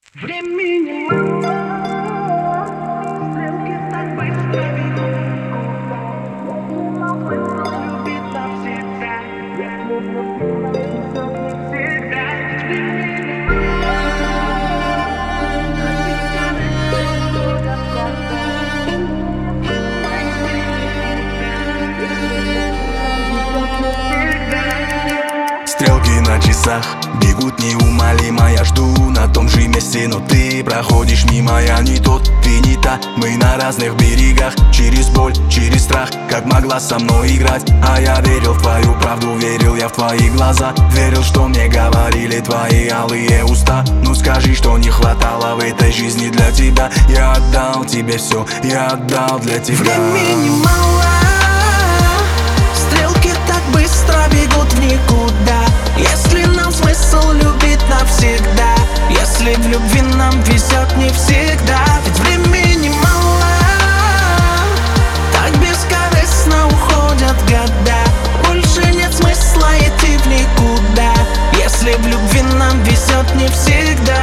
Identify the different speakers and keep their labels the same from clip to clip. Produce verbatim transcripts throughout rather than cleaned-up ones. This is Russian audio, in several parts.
Speaker 1: Времени мало, стрелки так быстро бегут. Но смысл любить навсегда. Всегда. Времени мало.
Speaker 2: Стрелки на часах бегут неумолимо. Я жду на том же месте, но ты проходишь мимо. Я не тот, ты не та, мы на разных берегах. Через боль, через страх, как могла со мной играть. А я верил в твою правду, верил я в твои глаза. Верил, что мне говорили твои алые уста. Ну скажи, что не хватало в этой жизни для тебя. Я отдал тебе все, я отдал для тебя.
Speaker 1: Времени мало, стрелки так быстро бегут в никуда. Если нам смысл любить навсегда, если в любви нам везет не всегда. Ведь времени мало, так бескорыстно уходят года. Больше нет смысла идти в никуда, если в любви нам везет не всегда.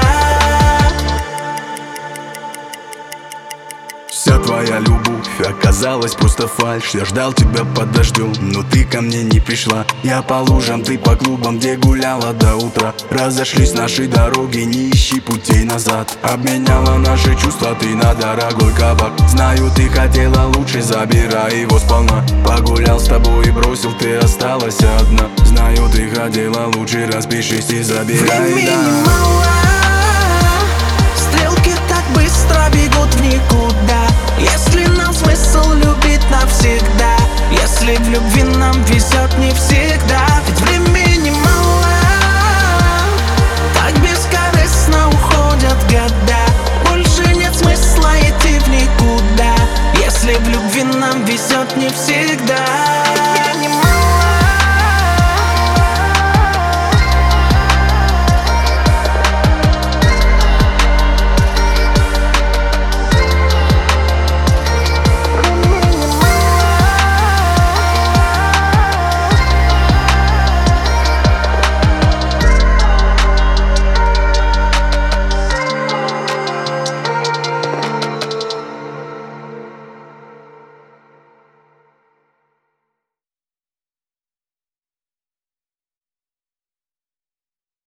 Speaker 2: Вся твоя любовь оказалась просто фальшь. Я ждал тебя под дождем, но ты ко мне не пришла. Я по лужам, ты по клубам, где гуляла до утра. Разошлись наши дороги, не ищи путей назад. Обменяла наши чувства ты на дорогой кабак. Знаю, ты хотела лучше, забирай его сполна. Погулял с тобой и бросил, ты осталась одна. Знаю, ты хотела лучше, распишись и забирай.
Speaker 1: Времени мало,